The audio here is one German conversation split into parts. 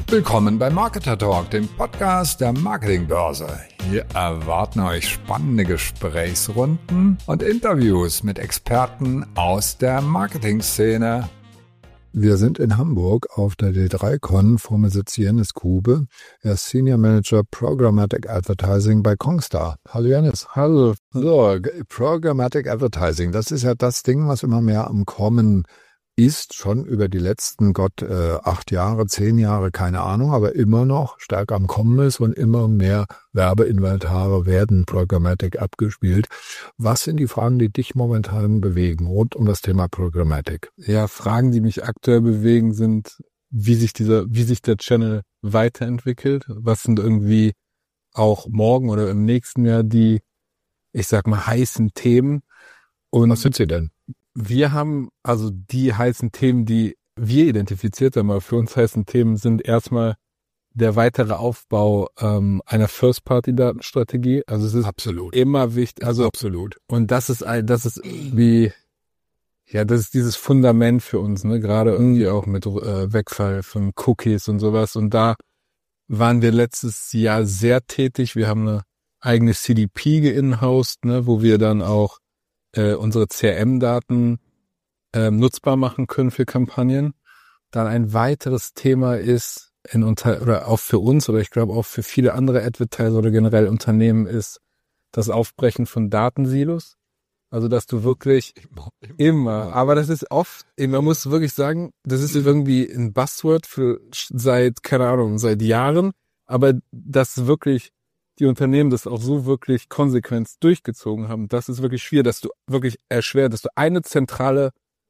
Willkommen bei Marketer Talk, dem Podcast der Marketingbörse. Hier erwarten euch spannende Gesprächsrunden und Interviews mit Experten aus der Marketingszene. Wir sind in Hamburg auf der D3Con. Vor mir sitzt Janis Kube. Er ist Senior Manager Programmatic Advertising bei Kongstar. Hallo Janis. Hallo. So, Programmatic Advertising, das ist ja das Ding, was immer mehr am Kommen ist, schon über die letzten 8 Jahre, 10 Jahre, keine Ahnung, aber immer noch stärker am Kommen ist und immer mehr Werbeinventare werden Programmatic abgespielt. Was sind die Fragen, die dich momentan bewegen rund um das Thema Programmatic? Ja, Fragen, die mich aktuell bewegen, sind, wie sich der Channel weiterentwickelt. Was sind irgendwie auch morgen oder im nächsten Jahr die, ich sag mal, heißen Themen? Und was sind sie denn? Wir haben also die heißen Themen, die wir identifiziert haben, aber für uns heißen Themen sind erstmal der weitere Aufbau einer First-Party-Datenstrategie. Also es ist absolut immer wichtig. Also absolut. Und das ist wie, ja, das ist dieses Fundament für uns, ne? Gerade irgendwie auch mit Wegfall von Cookies und sowas. Und da waren wir letztes Jahr sehr tätig. Wir haben eine eigene CDP geinhoused, ne, wo wir dann auch unsere CRM-Daten nutzbar machen können für Kampagnen. Dann ein weiteres Thema ist oder auch für uns oder ich glaube auch für viele andere Advertiser oder generell Unternehmen ist das Aufbrechen von Datensilos. Also dass du wirklich immer, aber das ist oft, man muss wirklich sagen, das ist irgendwie ein Buzzword seit Jahren, aber das wirklich die Unternehmen das auch so wirklich konsequent durchgezogen haben, das ist wirklich schwierig, dass du wirklich erschwert, dass du einen zentralen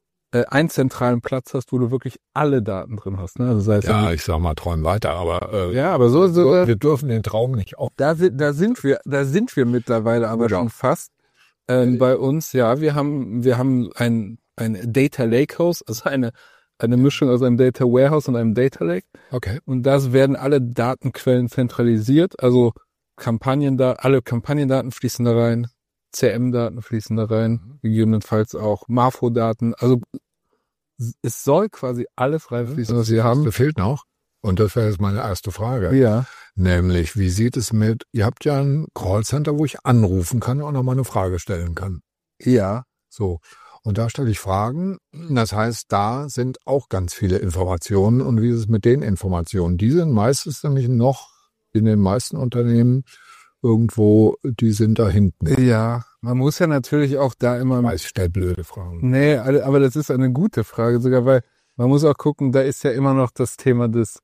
Platz hast, wo du wirklich alle Daten drin hast. Ne? Also sei es ja, ich sag mal, träum weiter, aber ja, aber so wir dürfen den Traum nicht auf. Da sind wir mittlerweile aber schon fast bei uns. Ja, wir haben ein Data Lakehouse, also eine Mischung aus einem Data Warehouse und einem Data Lake. Okay. Und das werden alle Datenquellen zentralisiert, also alle Kampagnendaten fließen da rein, CRM-Daten fließen da rein, gegebenenfalls auch Marfo-Daten. Also es soll quasi alles reinfließen, was wir haben. Da fehlt noch, und das wäre jetzt meine erste Frage. Ja. Nämlich, wie sieht es ihr habt ja ein Callcenter, wo ich anrufen kann und nochmal eine Frage stellen kann. Ja. So. Und da stelle ich Fragen. Das heißt, da sind auch ganz viele Informationen. Und wie ist es mit den Informationen? Die sind meistens nämlich noch in den meisten Unternehmen irgendwo, die sind da hinten. Ja, man muss ja natürlich auch da immer... Ich stelle blöde Fragen. Nee, aber das ist eine gute Frage sogar, weil man muss auch gucken, da ist ja immer noch das Thema des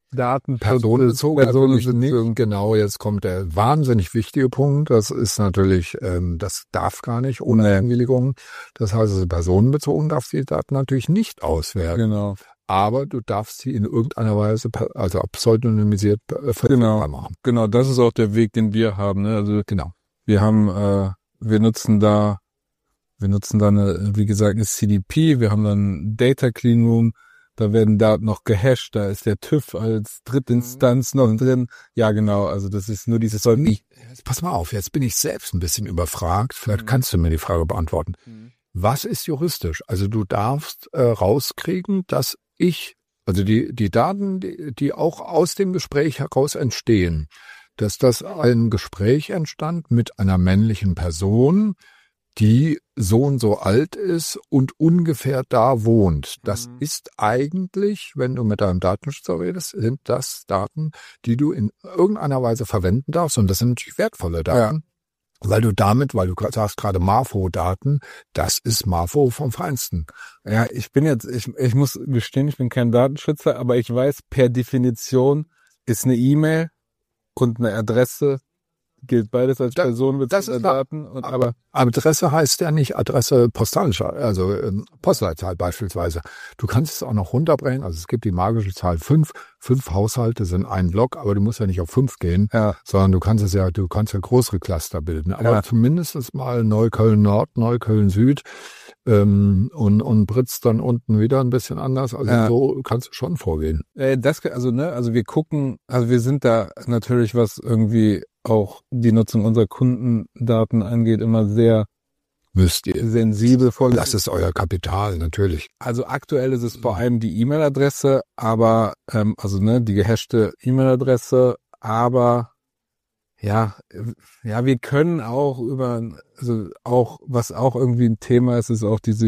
Personenbezogen. Genau, jetzt kommt der wahnsinnig wichtige Punkt. Das ist natürlich, das darf gar nicht ohne Einwilligung. Das heißt, also personenbezogen darfst du die Daten natürlich nicht auswerten. Genau. Aber du darfst sie in irgendeiner Weise, also pseudonymisiert verfügbar machen. Genau, das ist auch der Weg, den wir haben. Ne? Also genau. Wir nutzen da wie gesagt, eine CDP. Wir haben dann ein Data Clean Room. Da werden Daten noch gehasht. Da ist der TÜV als Drittinstanz noch drin. Ja, genau. Also das ist nur dieses. Pass mal auf, jetzt bin ich selbst ein bisschen überfragt. Vielleicht kannst du mir die Frage beantworten. Was ist juristisch? Also du darfst rauskriegen, dass also die Daten, die auch aus dem Gespräch heraus entstehen, dass das ein Gespräch entstand mit einer männlichen Person, die so und so alt ist und ungefähr da wohnt. Das ist eigentlich, wenn du mit deinem Datenschützer redest, sind das Daten, die du in irgendeiner Weise verwenden darfst. Und das sind natürlich wertvolle Daten. Ja. Weil du sagst gerade Marfo-Daten, das ist Marfo vom Feinsten. Ja, ich muss gestehen, ich bin kein Datenschützer, aber ich weiß, per Definition ist eine E-Mail und eine Adresse, gilt beides als personenbezogene Daten. Aber Adresse heißt ja nicht Adresse postalische, also Postleitzahl beispielsweise. Du kannst es auch noch runterbrechen, also es gibt die magische Zahl 5. 5 Haushalte sind ein Block, aber du musst ja nicht auf 5 gehen, sondern du kannst ja größere Cluster bilden. Aber zumindest mal Neukölln-Nord, Neukölln-Süd und Britz dann unten wieder ein bisschen anders. Also so kannst du schon vorgehen. Also wir sind da natürlich, was irgendwie auch die Nutzung unserer Kundendaten angeht, immer sehr müsst ihr. Sensibel voll. Das ist euer Kapital, natürlich. Also aktuell ist es vor allem die E-Mail-Adresse, aber, die gehashte E-Mail-Adresse, aber ja, wir können auch was auch irgendwie ein Thema ist, ist auch diese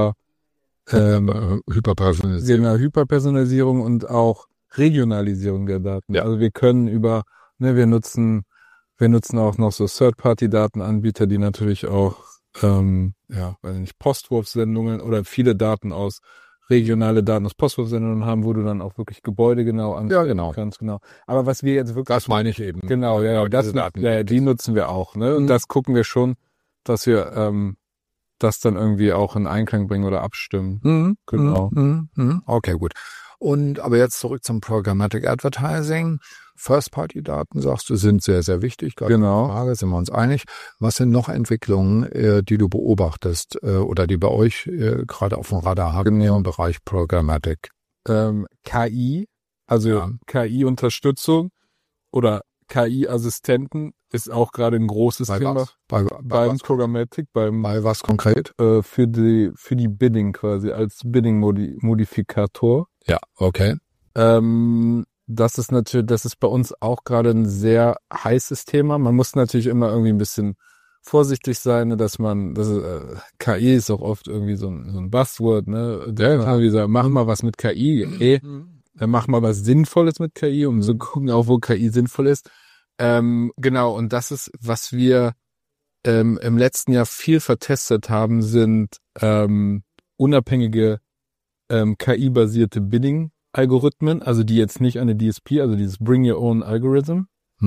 Hyperpersonalisierung und auch Regionalisierung der Daten. Ja. Also wir können wir nutzen auch noch so Third-Party-Datenanbieter, die natürlich auch, Postwurfsendungen oder viele Daten regionale Daten aus Postwurfsendungen haben, wo du dann auch wirklich Gebäude genau anschauen kannst. Genau. Aber was wir jetzt wirklich... Das meine ich eben. Genau, die nutzen wir auch. Ne? Und das gucken wir schon, dass wir das dann irgendwie auch in Einklang bringen oder abstimmen. Genau. Okay, gut. Aber jetzt zurück zum Programmatic Advertising. First-Party-Daten, sagst du, sind sehr, sehr wichtig. Genau. Frage, sind wir uns einig. Was sind noch Entwicklungen, die du beobachtest oder die bei euch gerade auf dem Radar haben im Bereich Programmatic? KI, KI-Unterstützung oder KI-Assistenten ist auch gerade ein großes Thema. Beim Programmatic, bei was konkret? Für die Bidding quasi, als Bidding-Modifikator. Ja, okay. Das ist bei uns auch gerade ein sehr heißes Thema. Man muss natürlich immer irgendwie ein bisschen vorsichtig sein, KI ist auch oft irgendwie so ein Buzzword, ne? Mach mal was mit KI, mach mal was Sinnvolles mit KI, um so gucken auch, wo KI sinnvoll ist. Genau, und das ist, was wir im letzten Jahr viel vertestet haben, sind unabhängige KI-basierte Bidding-Algorithmen, also die jetzt nicht eine DSP, also dieses Bring Your Own Algorithm.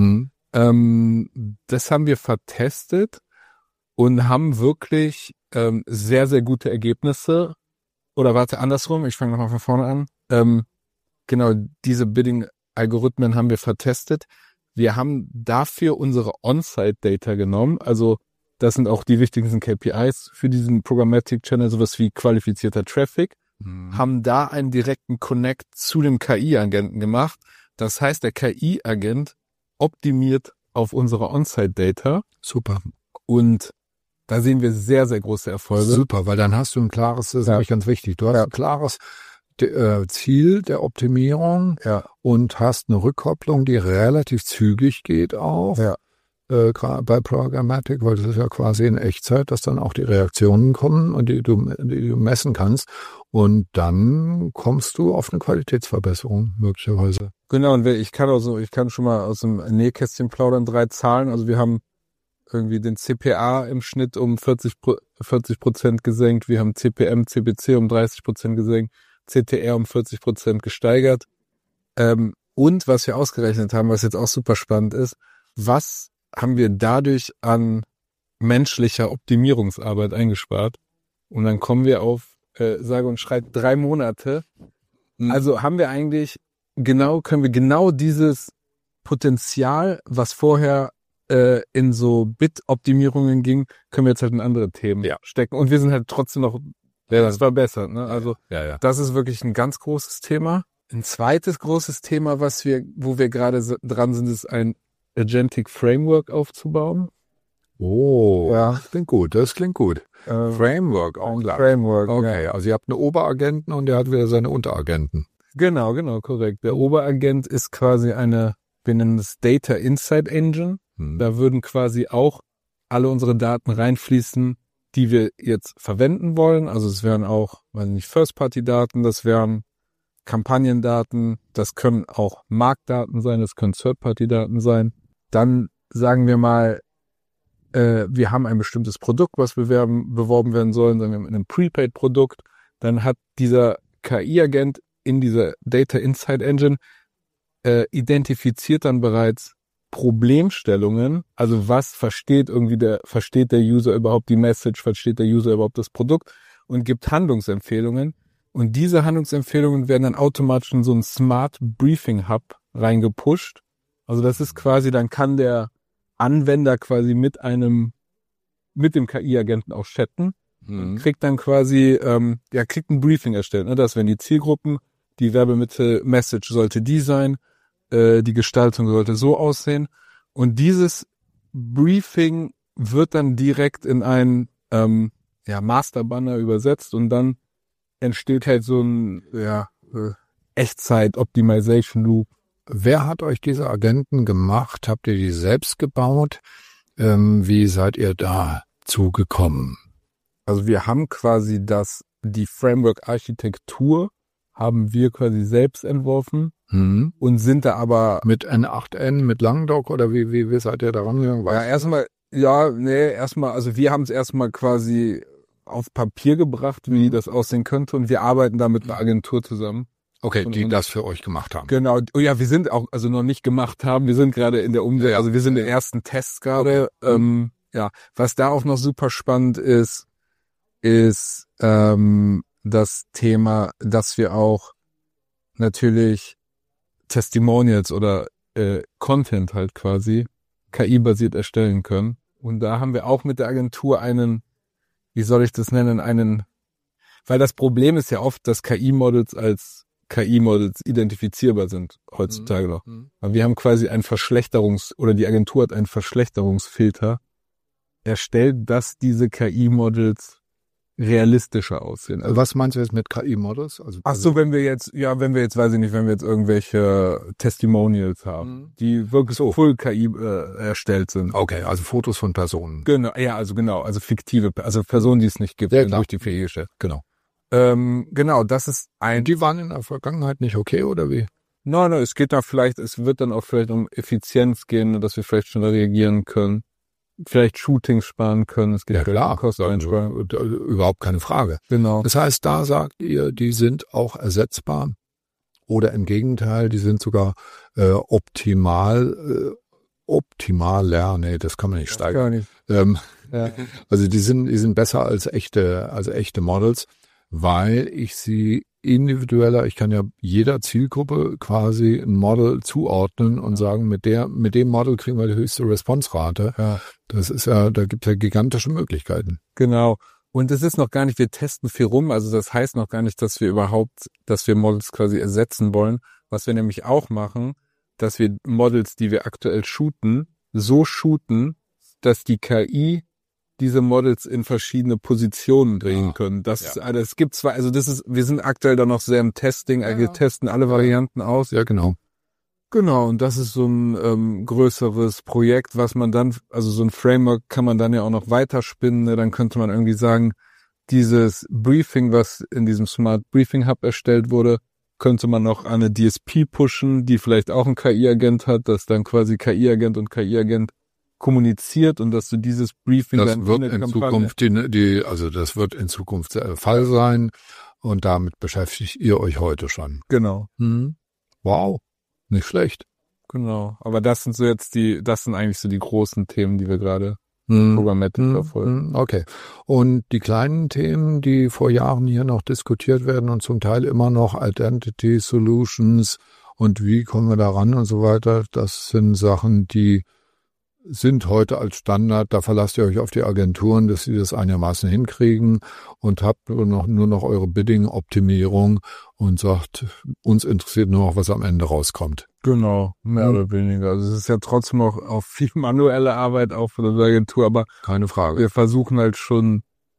Das haben wir vertestet und haben wirklich sehr, sehr gute Ergebnisse. Oder warte, andersrum, ich fange nochmal von vorne an. Genau, diese Bidding-Algorithmen haben wir vertestet. Wir haben dafür unsere On-Site-Data genommen, also das sind auch die wichtigsten KPIs für diesen Programmatic-Channel, sowas wie qualifizierter Traffic. Haben da einen direkten Connect zu dem KI-Agenten gemacht. Das heißt, der KI-Agent optimiert auf unsere On-Site-Data. Super. Und da sehen wir sehr, sehr große Erfolge. Super, weil dann hast du ein klares, das ist nämlich ganz wichtig, du hast ein klares Ziel der Optimierung und hast eine Rückkopplung, die relativ zügig geht auch. Ja. Gerade bei Programmatic, weil das ist ja quasi in Echtzeit, dass dann auch die Reaktionen kommen und die du messen kannst. Und dann kommst du auf eine Qualitätsverbesserung möglicherweise. Genau, und ich kann schon mal aus dem Nähkästchen plaudern, 3 Zahlen. Also wir haben irgendwie den CPA im Schnitt um 40% gesenkt. Wir haben CPM, CPC um 30% gesenkt. CTR um 40% gesteigert. Und was wir ausgerechnet haben, was jetzt auch super spannend ist, was haben wir dadurch an menschlicher Optimierungsarbeit eingespart? Und dann kommen wir auf, sage und schreibe 3 Monate. Also können wir genau dieses Potenzial, was vorher in so Bit-Optimierungen ging, können wir jetzt halt in andere Themen stecken. Und wir sind halt trotzdem noch verbessert. Ne? Also das ist wirklich ein ganz großes Thema. Ein zweites großes Thema, wo wir gerade dran sind, ist ein Agentic Framework aufzubauen. Oh, das klingt gut. Framework, auch klar. Framework, okay, also ihr habt einen Oberagenten und der hat wieder seine Unteragenten. Genau, korrekt. Der Oberagent ist quasi wir nennen es Data Insight Engine. Da würden quasi auch alle unsere Daten reinfließen, die wir jetzt verwenden wollen. Also es wären auch, First-Party-Daten, das wären Kampagnendaten, das können auch Marktdaten sein, das können Third-Party-Daten sein. Dann sagen wir mal, wir haben ein bestimmtes Produkt, was beworben werden soll, sagen wir mit einem Prepaid-Produkt. Dann hat dieser KI-Agent in dieser Data Insight Engine identifiziert dann bereits Problemstellungen, also was versteht der User überhaupt die Message, versteht der User überhaupt das Produkt und gibt Handlungsempfehlungen. Und diese Handlungsempfehlungen werden dann automatisch in so einen Smart Briefing Hub reingepusht. Also das ist quasi, dann kann der Anwender quasi mit dem KI-Agenten auch chatten und kriegt dann quasi, kriegt ein Briefing erstellt, ne? Das wären die Zielgruppen, die Werbemittel-Message sollte die sein, die Gestaltung sollte so aussehen. Und dieses Briefing wird dann direkt in ein Masterbanner übersetzt und dann entsteht halt so ein Echtzeit-Optimization-Loop. Wer hat euch diese Agenten gemacht? Habt ihr die selbst gebaut? Wie seid ihr dazu gekommen? Also wir haben quasi die Framework-Architektur haben wir quasi selbst entworfen und sind da aber mit N8N, mit Langdoc oder wie seid ihr da rangegangen? Also wir haben es erstmal quasi auf Papier gebracht, wie das aussehen könnte und wir arbeiten da mit einer Agentur zusammen. Okay, die das für euch gemacht haben. Genau. Ja, wir sind auch, also noch nicht gemacht haben, wir sind gerade in der Umsetzung, also wir sind in den ersten Tests gerade. Was da auch noch super spannend ist das Thema, dass wir auch natürlich Testimonials oder Content halt quasi KI-basiert erstellen können. Und da haben wir auch mit der Agentur wie soll ich das nennen, weil das Problem ist ja oft, dass KI-Models als KI-Models identifizierbar sind heutzutage noch. Aber wir haben quasi die Agentur hat einen Verschlechterungsfilter erstellt, dass diese KI-Models realistischer aussehen. Also was meinst du jetzt mit KI-Models? Wenn wir jetzt irgendwelche Testimonials haben, die wirklich so full KI erstellt sind. Okay, also Fotos von Personen. Genau, also fiktive, also Personen, die es nicht gibt, durch die KI gestellt. Genau. Das ist Die waren in der Vergangenheit nicht okay, oder wie? Nein, es wird dann auch vielleicht um Effizienz gehen, dass wir vielleicht schneller reagieren können. Vielleicht Shootings sparen können. Es geht klar, überhaupt keine Frage. Genau. Das heißt, da sagt ihr, die sind auch ersetzbar oder im Gegenteil, die sind sogar optimaler. Nee, das kann man nicht steigern. Gar nicht. Also die sind besser als echte Models, weil ich sie individueller, ich kann ja jeder Zielgruppe quasi ein Model zuordnen und sagen, mit dem Model kriegen wir die höchste Response-Rate. Ja. Da gibt es ja gigantische Möglichkeiten. Genau. Und es ist noch gar nicht, wir testen viel rum, also das heißt noch gar nicht, dass wir Models quasi ersetzen wollen. Was wir nämlich auch machen, dass wir Models, die wir aktuell shooten, so shooten, dass die KI diese Models in verschiedene Positionen drehen können. Wir sind aktuell da noch sehr im Testing, wir testen alle Varianten aus. Ja, genau. Genau, und das ist so ein größeres Projekt, was man dann, also so ein Framework kann man dann ja auch noch weiterspinnen, ne? Dann könnte man irgendwie sagen, dieses Briefing, was in diesem Smart Briefing Hub erstellt wurde, könnte man noch an eine DSP pushen, die vielleicht auch einen KI-Agent hat, dass dann quasi KI-Agent und KI-Agent kommuniziert und dass du dieses Briefing das wird in Zukunft das wird in Zukunft der Fall sein und damit beschäftigt ihr euch heute schon. Genau. Wow, nicht schlecht. Genau, aber das sind eigentlich so die großen Themen, die wir gerade programmatisch verfolgen. Okay. Und die kleinen Themen, die vor Jahren hier noch diskutiert werden und zum Teil immer noch Identity Solutions und wie kommen wir da ran und so weiter, das sind Sachen, die sind heute als Standard, da verlasst ihr euch auf die Agenturen, dass sie das einigermaßen hinkriegen und habt nur noch eure Bidding-Optimierung und sagt, uns interessiert nur noch, was am Ende rauskommt. Genau, mehr oder weniger. Also es ist ja trotzdem auch viel manuelle Arbeit auch für die Agentur, aber keine Frage. Wir versuchen halt schon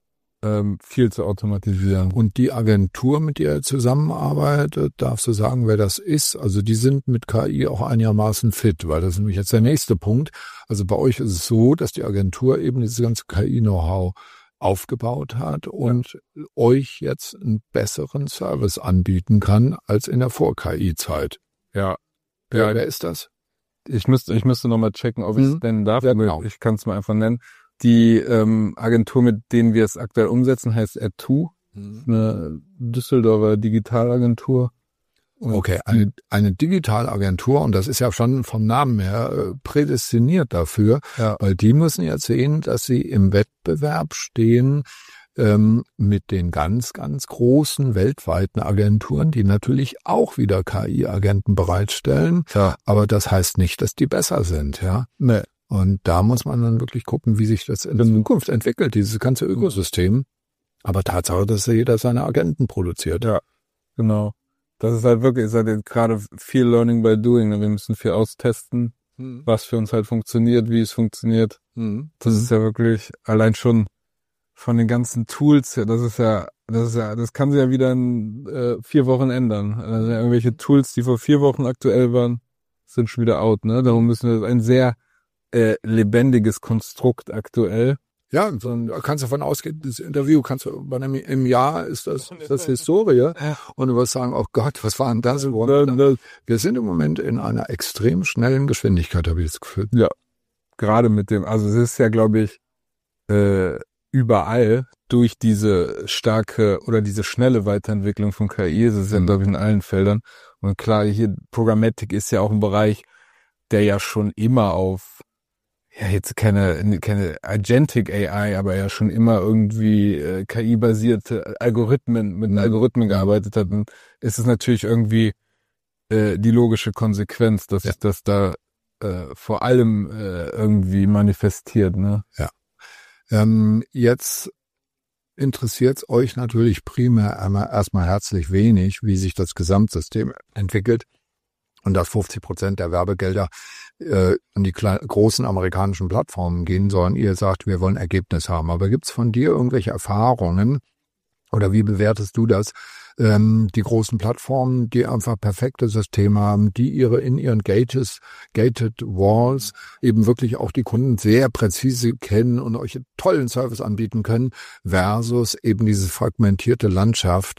viel zu automatisieren. Und die Agentur, mit der ihr zusammenarbeitet, darfst du sagen, wer das ist? Also die sind mit KI auch einigermaßen fit, weil das ist nämlich jetzt der nächste Punkt. Also bei euch ist es so, dass die Agentur eben dieses ganze KI-Know-how aufgebaut hat und euch jetzt einen besseren Service anbieten kann als in der Vor-KI-Zeit. Ja. Wer ist das? Ich müsste nochmal checken, ob ich es nennen darf. Ja, genau. Ich kann es mal einfach nennen. Die Agentur, mit denen wir es aktuell umsetzen, heißt Add2, eine Düsseldorfer Digitalagentur. Okay, eine Digitalagentur, und das ist ja schon vom Namen her prädestiniert dafür, weil die müssen jetzt sehen, dass sie im Wettbewerb stehen mit den ganz, ganz großen weltweiten Agenturen, die natürlich auch wieder KI-Agenten bereitstellen. Ja. Aber das heißt nicht, dass die besser sind, ja. Nee. Und da muss man dann wirklich gucken, wie sich das in Zukunft entwickelt, dieses ganze Ökosystem. Aber Tatsache, dass jeder seine Agenten produziert. Ja, genau. Das ist halt wirklich, gerade viel Learning by Doing. Wir müssen viel austesten, was für uns halt funktioniert, wie es funktioniert. Das ist ja wirklich allein schon von den ganzen Tools, das kann sich ja wieder in 4 Wochen ändern. Also irgendwelche Tools, die vor 4 Wochen aktuell waren, sind schon wieder out, ne? Darum müssen wir ein sehr lebendiges Konstrukt aktuell. Ja, dann kannst du davon ausgehen, das Interview im Jahr ist das Historie. Und du wirst sagen, oh Gott, was war denn das? Wir sind im Moment in einer extrem schnellen Geschwindigkeit, habe ich das Gefühl. Ja, gerade mit dem, also es ist ja, glaube ich, überall durch diese starke oder diese schnelle Weiterentwicklung von KI, das ist ja, glaube ich, in allen Feldern. Und klar, hier Programmatic ist ja auch ein Bereich, der ja schon immer auf, ja, jetzt keine Agentic AI, aber ja schon immer irgendwie KI-basierte Algorithmen gearbeitet hat. Und ist es natürlich irgendwie die logische Konsequenz, dass sich das da vor allem irgendwie manifestiert, ne? Ja. Jetzt interessiert es euch natürlich primär erstmal herzlich wenig, wie sich das Gesamtsystem entwickelt und dass 50% der Werbegelder an die großen amerikanischen Plattformen gehen sollen. Ihr sagt, wir wollen Ergebnis haben. Aber gibt es von dir irgendwelche Erfahrungen oder wie bewertest du das? Die großen Plattformen, die einfach perfekte Systeme haben, die in ihren Gated Walls eben wirklich auch die Kunden sehr präzise kennen und euch einen tollen Service anbieten können, versus eben diese fragmentierte Landschaft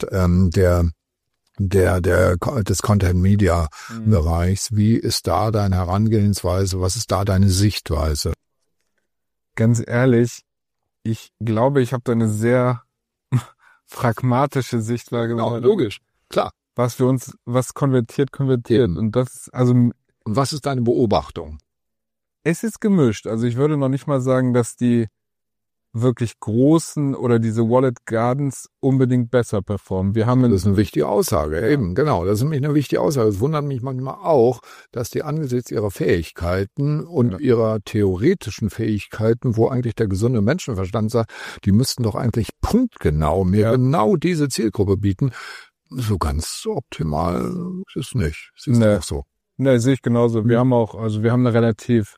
des Content-Media-Bereichs. Wie ist da deine Herangehensweise? Was ist da deine Sichtweise? Ganz ehrlich, ich glaube, ich habe da eine sehr pragmatische Sichtweise. Genau, logisch, klar. Was konvertiert. Eben. Und das, also. Und was ist deine Beobachtung? Es ist gemischt. Also ich würde noch nicht mal sagen, dass die wirklich großen oder diese Wallet Gardens unbedingt besser performen. Das ist eine wichtige Aussage, eben, genau. Das ist nämlich eine wichtige Aussage. Es wundert mich manchmal auch, dass die angesichts ihrer Fähigkeiten und ihrer theoretischen Fähigkeiten, wo eigentlich der gesunde Menschenverstand sagt, die müssten doch eigentlich punktgenau mir genau diese Zielgruppe bieten. So ganz optimal ist nicht. Siehst du auch so? Ne, sehe ich genauso. Wir haben eine relativ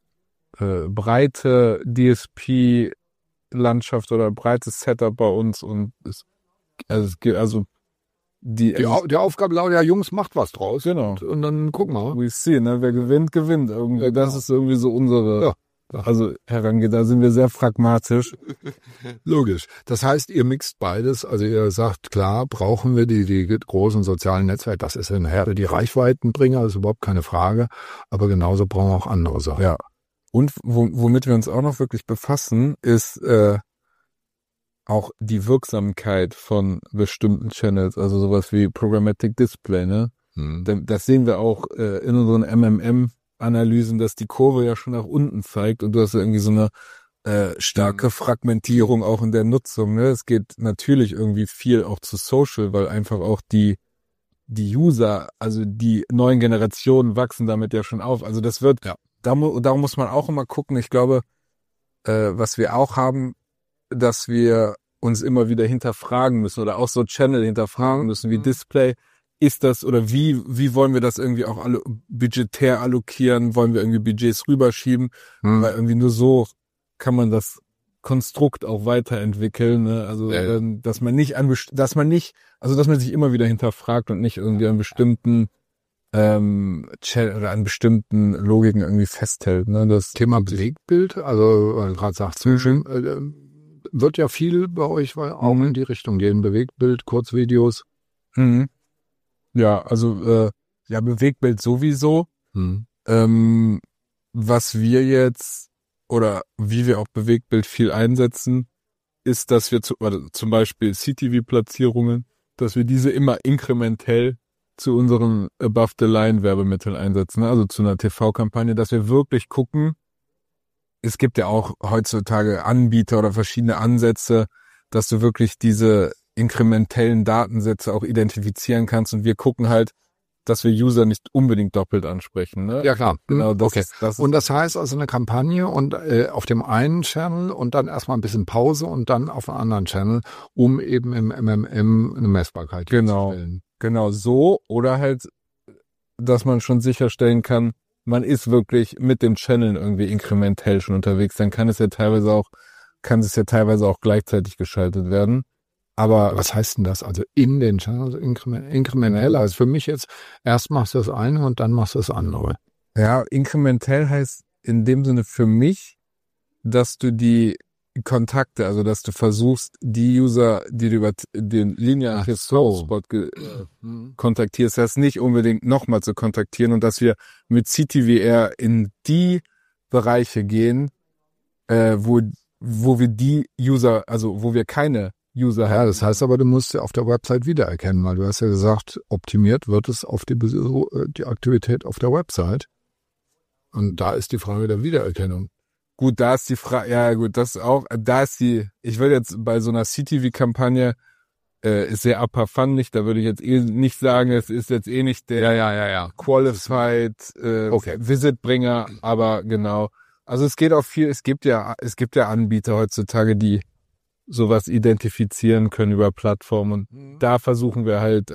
breite DSP Landschaft oder breites Setup bei uns und die Aufgabe lautet ja, Jungs, macht was draus. Genau. Und dann gucken wir. We see, ne? Wer gewinnt. Irgendwie, ja, genau. Das ist irgendwie so unsere, Herangehen. Da sind wir sehr pragmatisch. Logisch. Das heißt, ihr mixt beides. Also ihr sagt, klar, brauchen wir die großen sozialen Netzwerke. Das ist nachher die Reichweitenbringer, das ist überhaupt keine Frage. Aber genauso brauchen wir auch andere Sachen. Ja. Und womit wir uns auch noch wirklich befassen, ist auch die Wirksamkeit von bestimmten Channels, also sowas wie Programmatic Display, ne? Das sehen wir auch in unseren MMM-Analysen, dass die Kurve ja schon nach unten zeigt und du hast ja irgendwie so eine starke Fragmentierung auch in der Nutzung, ne? Es geht natürlich irgendwie viel auch zu Social, weil einfach auch die User, also die neuen Generationen wachsen damit ja schon auf. Also das wird darum muss man auch immer gucken. Ich glaube, was wir auch haben, dass wir uns immer wieder hinterfragen müssen oder auch so Channel hinterfragen müssen, wie Display. Ist das oder wie wollen wir das irgendwie auch alle budgetär allokieren? Wollen wir irgendwie Budgets rüberschieben? Weil irgendwie nur so kann man das Konstrukt auch weiterentwickeln, ne? Also, dass man sich immer wieder hinterfragt und nicht irgendwie an bestimmten oder an bestimmten Logiken irgendwie festhält. Ne? Das Thema Bewegtbild, also weil du gerade sagst, wird ja viel bei euch auch in die Richtung gehen. Bewegtbild, Kurzvideos. Ja, also Bewegtbild sowieso. Was wir jetzt oder wie wir auch Bewegtbild viel einsetzen, ist, dass wir zum Beispiel CTV-Platzierungen, dass wir diese immer inkrementell zu unseren Above-the-Line-Werbemitteln einsetzen, also zu einer TV-Kampagne, dass wir wirklich gucken, es gibt ja auch heutzutage Anbieter oder verschiedene Ansätze, dass du wirklich diese inkrementellen Datensätze auch identifizieren kannst und wir gucken halt, dass wir User nicht unbedingt doppelt ansprechen. Ne? Ja, klar. Genau, okay. Und das heißt also eine Kampagne und auf dem einen Channel und dann erstmal ein bisschen Pause und dann auf einem anderen Channel, um eben im MMM eine Messbarkeit zu stellen. Genau, so oder halt, dass man schon sicherstellen kann, man ist wirklich mit dem Channel irgendwie inkrementell schon unterwegs. Dann kann es ja teilweise auch kann es ja teilweise auch gleichzeitig geschaltet werden. Aber was heißt denn das? Also in den Channels inkrementell. Also für mich jetzt, erst machst du das eine und dann machst du das andere. Ja, inkrementell heißt in dem Sinne für mich, dass du die Kontakte, also dass du versuchst, die User, die du über den linearen Hotspot kontaktierst, das nicht unbedingt nochmal zu kontaktieren und dass wir mit CTVR in die Bereiche gehen, wo wir die User, also wo wir keine User haben. Ja, das heißt aber, du musst ja auf der Website wiedererkennen, weil du hast ja gesagt, optimiert wird es auf die Aktivität auf der Website. Und da ist die Frage der Wiedererkennung. Gut, da ist die Frage, ja gut, das auch, da ist ich würde jetzt bei so einer CTV-Kampagne, ist sehr upper fundig, da würde ich jetzt nicht sagen, es ist jetzt nicht der Qualified Visitbringer, aber genau. Also es geht auch viel, es gibt ja Anbieter heutzutage, die sowas identifizieren können über Plattformen und da versuchen wir halt,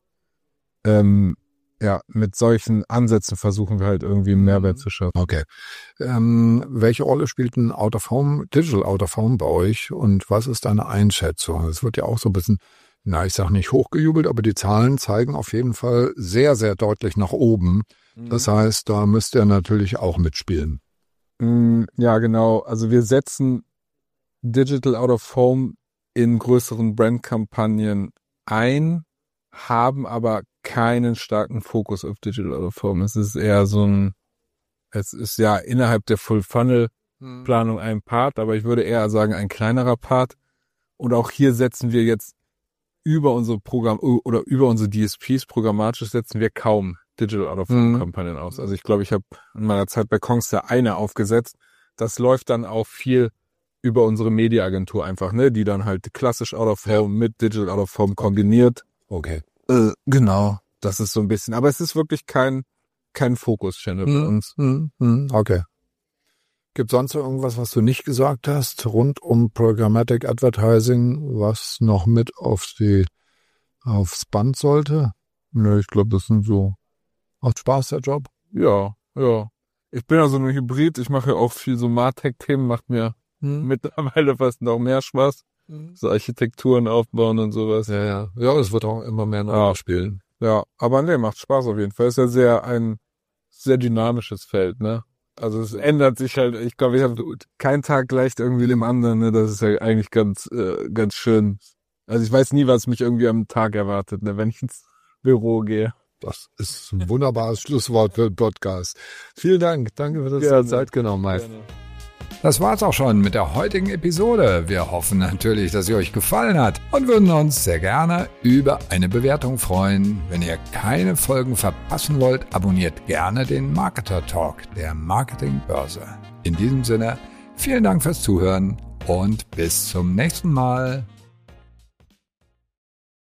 mit solchen Ansätzen versuchen wir halt irgendwie einen Mehrwert zu schaffen. Okay. Welche Rolle spielt ein Digital Out of Home bei euch und was ist deine Einschätzung? Es wird ja auch so ein bisschen, ich sag nicht hochgejubelt, aber die Zahlen zeigen auf jeden Fall sehr, sehr deutlich nach oben. Das heißt, da müsst ihr natürlich auch mitspielen. Ja, genau. Also wir setzen Digital Out of Home in größeren Brandkampagnen ein, haben aber keinen starken Fokus auf Digital Out of Home. Es ist eher es ist ja innerhalb der Full-Funnel-Planung ein Part, aber ich würde eher sagen ein kleinerer Part. Und auch hier setzen wir jetzt über unsere DSPs programmatisch setzen wir kaum Digital Out of Home-Kampagnen aus. Also ich glaube, ich habe in meiner Zeit bei Kongster eine aufgesetzt. Das läuft dann auch viel über unsere Mediaagentur einfach, ne, die dann halt klassisch Out of Home mit Digital Out of Home kombiniert. Okay. Genau, das ist so ein bisschen, aber es ist wirklich kein Fokus-Channel bei uns. Okay. Gibt sonst irgendwas, was du nicht gesagt hast, rund um Programmatic Advertising, was noch mit aufs Band sollte? Nö, ich glaube, das sind so. Macht Spaß, der Job? Ja. Ich bin ja so ein Hybrid, ich mache ja auch viel so Martech-Themen, macht mir mittlerweile fast noch mehr Spaß. So Architekturen aufbauen und sowas. Ja, es wird auch immer mehr nachspielen. Ja, aber nee, macht Spaß auf jeden Fall. Ist ja ein sehr dynamisches Feld, ne? Also es ändert sich halt, ich glaube, ich habe keinen Tag gleich irgendwie dem anderen, ne? Das ist ja eigentlich ganz schön. Also ich weiß nie, was mich irgendwie am Tag erwartet, ne? Wenn ich ins Büro gehe. Das ist ein wunderbares Schlusswort für den Podcast. Vielen Dank. Danke, dass du dir Zeit genommen hast. Das war's auch schon mit der heutigen Episode. Wir hoffen natürlich, dass sie euch gefallen hat und würden uns sehr gerne über eine Bewertung freuen. Wenn ihr keine Folgen verpassen wollt, abonniert gerne den Marketer Talk der Marketingbörse. In diesem Sinne, vielen Dank fürs Zuhören und bis zum nächsten Mal.